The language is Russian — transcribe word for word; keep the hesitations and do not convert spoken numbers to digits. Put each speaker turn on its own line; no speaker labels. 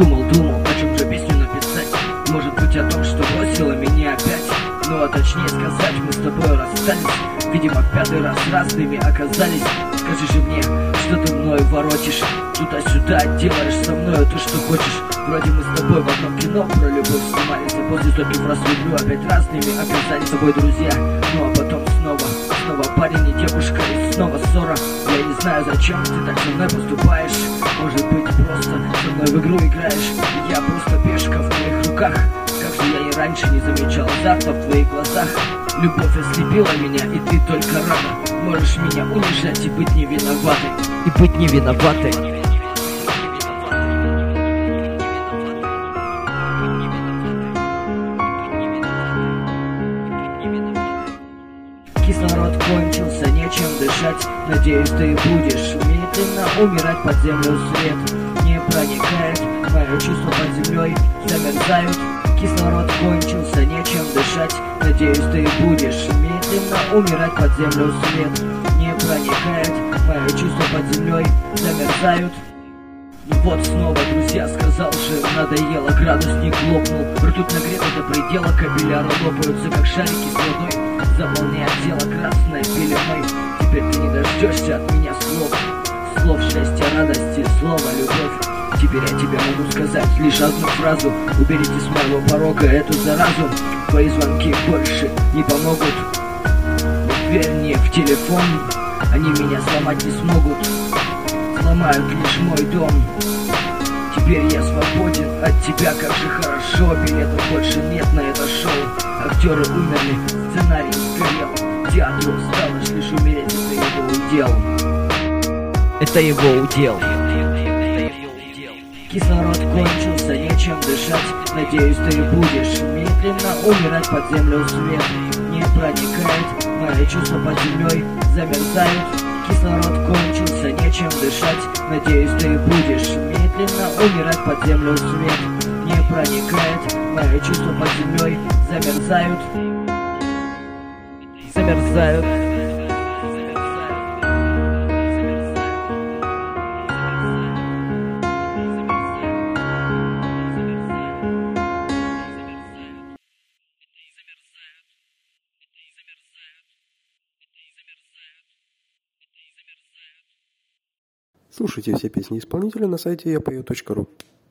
Думал, думал, о чем же песню написать. Может быть о том, что бросила меня опять. Ну а точнее сказать, мы с тобой расстались. Видимо, в пятый раз разными оказались. Скажи же мне, что ты мною воротишь, туда-сюда делаешь со мною то, что хочешь. Вроде мы с тобой в одном кино про любовь снимались, а после столько раз люблю опять разными оказались с тобой друзья. Ну а потом снова, снова парень и девушка, и снова ссора. Я не знаю, зачем ты так со мной поступаешь. Может быть, просто со мной в игру играешь, и я просто пешка в твоих руках. Как же я и раньше не замечал азарта в твоих глазах. Любовь ослепила меня, и ты только рада. Можешь меня унижать и быть не виноватой. И быть не виноватой. Кислород кончился, нечем дышать. Надеюсь, ты будешь медленно умирать под землю. Свет не проникает, мое чувство под землей замерзают. Кислород кончился, нечем дышать. Надеюсь, ты будешь медленно умирать под землю. Свет не проникает, мое чувство под землей замерзают. Ну вот снова, друзья, сказал же, надоело, градусник лопнул. Ртуть нагрета до предела, капилляры лопаются, как шарики с водой. Заполняет тело красной пеленой. Теперь ты не дождешься от меня слов. Слов счастья, радости, слова любовь. Теперь я тебе могу сказать лишь одну фразу: уберите с моего порога эту заразу. Твои звонки больше не помогут. Верь мне в телефон, они меня сломать не смогут. Сломают лишь мой дом. Теперь я свободен от тебя, как же хорошо. Билетов больше нет на это шоу. Актеры умерли, сценарий сгорел. Театру осталось лишь умереть, это его удел. Это его удел. Кислород кончился, нечем дышать. Надеюсь, ты будешь медленно умирать под землю. Свет не проникает, мои чувства под землей замерзают. Кислород кончился, нечем дышать. Надеюсь, ты будешь медленно умирать под землю. Свет не проникает, мои чувства под землей замерзают. Замерзают.
Слушайте все песни исполнителя на сайте я пою точка ру.